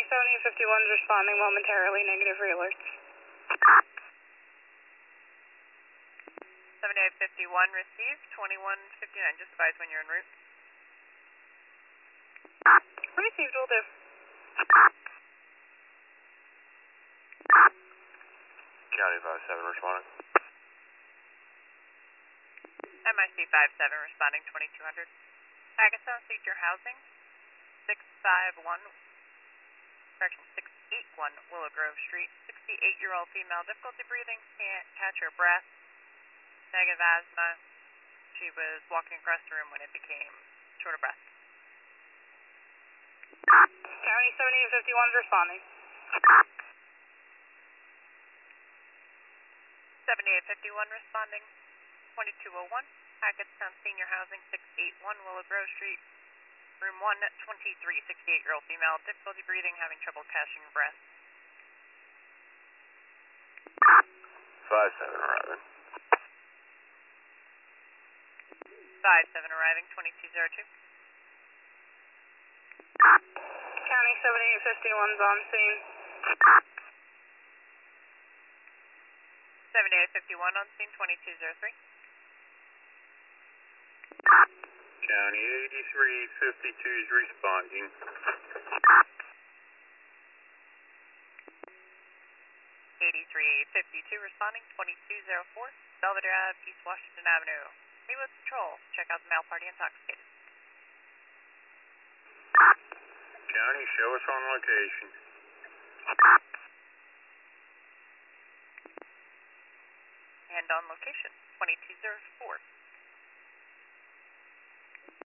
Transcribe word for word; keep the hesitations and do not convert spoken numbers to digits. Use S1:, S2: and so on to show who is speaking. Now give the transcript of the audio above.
S1: County seventy and fifty-one is responding momentarily, negative re-alerts.
S2: seventy-eight fifty-one received, twenty-one fifty-nine, just advise when you're en route.
S1: Received, will do.
S3: County five seven responding.
S2: M I C five seven responding, twenty-two hundred. Pakistan Senior Housing, six five one, correction, six eight one Willow Grove Street, sixty-eight-year-old female, difficulty breathing, can't catch her breath, negative asthma. She was walking across the room when it became short of breath.
S1: County seventy and fifty-one is responding.
S2: seventy-eight fifty-one responding, twenty-two oh one, Pakistan Senior Housing, six eight one Willow Grove Street, room one twenty-three, sixty-eight-year-old female, difficulty breathing, having trouble catching breath.
S3: five seven arriving.
S2: five seven arriving, twenty-two oh two.
S1: County seventy-eight fifty-one is on scene.
S2: seventy-eight fifty-one on scene, twenty-two oh three.
S3: County eighty-three fifty-two is responding.
S2: eighty-three fifty-two responding, twenty-two oh four, Belvedere Ave, East Washington Avenue. Meet with Patrol, check out the male party intoxicated.
S3: County, show us on location.
S2: And on location, twenty-two oh four.